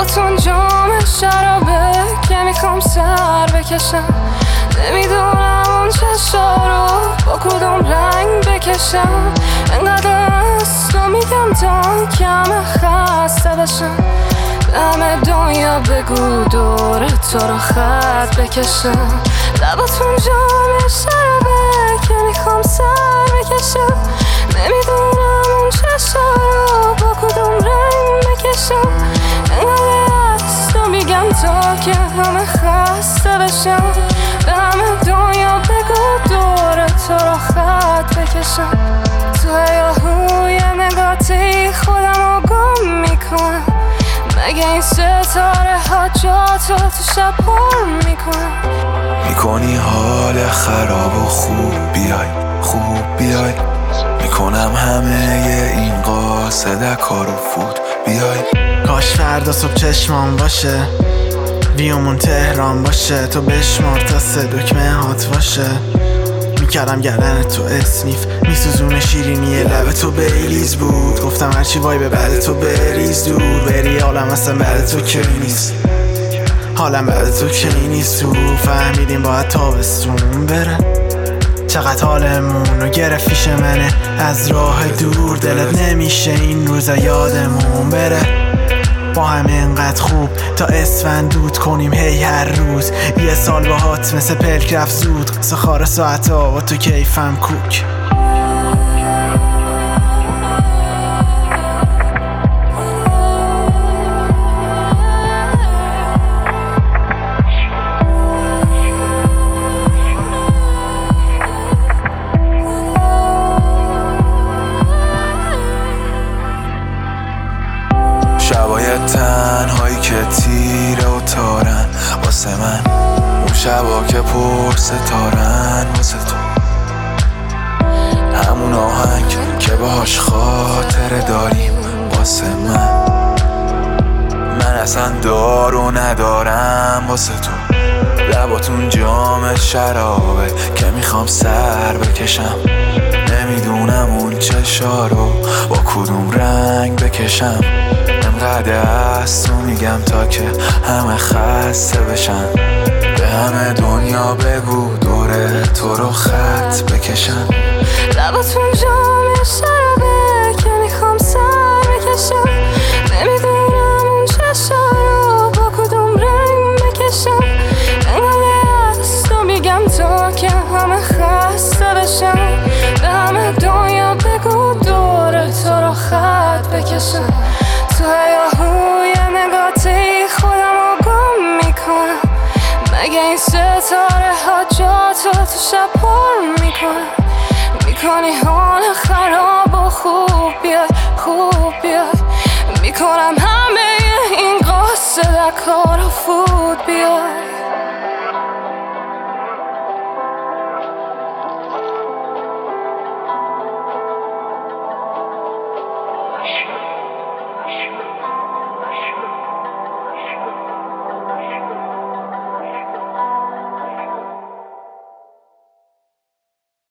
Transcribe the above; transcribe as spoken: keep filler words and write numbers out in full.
لباتون جام شرابه که میخوام سر بکشم. نمیدونم اون چشا رو با کدوم رنگ بکشم. انقدر است و میگم تا کم خسته بشم. همه دنیا بگو دور تو رو خط بکشم. لباتون جام شرابه که میخوام سر بکشم. نمیدونم اون چشا رو با کدوم رنگ بکشم. انقدر است و میگم تا که همه خسته بشم. به همه دنیا بگو دور تو رو خط بکشم. تو هیاهوی نگاتی خودم رو گم میکنم. مگه این ستاره ها جا تو تو شب پر میکنم. میکنی حال خراب و خوب بیای خوب بیای. میکنم همه این قاصد کارو فوت بیای. کاش فردا صبح چشمام باشه ویومون تهران باشه. تو بشمار تا سه دکمه هات باشه. میکردم گردن تو اسنیف میسوزونه شیرینی لب تو بریلیز بود. گفتم هرچی وای به بعد تو بریز دور بری. حالم اصلا بعد تو که نیست. حالم بعد تو که نیست. تو فهمیدیم باید تابستون بره. چقدر حالمون رو گرفت پیش منه از راه دور. دلت نمیشه این روزا یادمون بره. با هم اینقدر خوب تا اسفند دود کنیم هی هر روز. یه سال باهات مثل پلک رفت زود. قصه خار ساعت ها با تو کیفم کوک. شبای تنهایی که تیره و تارن واسه من. اون شبا که پر ستارن واسه تو. همون آهنگ که باهاش خاطره داریم واسه من. من اصلا دارو ندارم واسه تو. لباتون جام شرابه که میخوام سر بکشم. نمیدونم اون چشا رو با کدوم رنگ بکشم. انقدر است و میگم تا که همه خسته بشن. به همه دنیا بگو دور تو رو خط بکشن. لباتون جام شرابه که میخوام سر بکشم. نمیدونم اون چشا رو با کدوم رنگ بکشم. انقدر است و میگم تا که همه خسته بشن. به همه دنیا بگو دور تو رو خط بکشم. تو هیاهوی نگاتی خودم رو گم میکنم. مگه این ستاره ها جا تو تو شب پر میکنم. میکنی حال خراب و خوب بیای خوب بیای. میکنم همه این قاصد کار و فوت بیای. Thank you.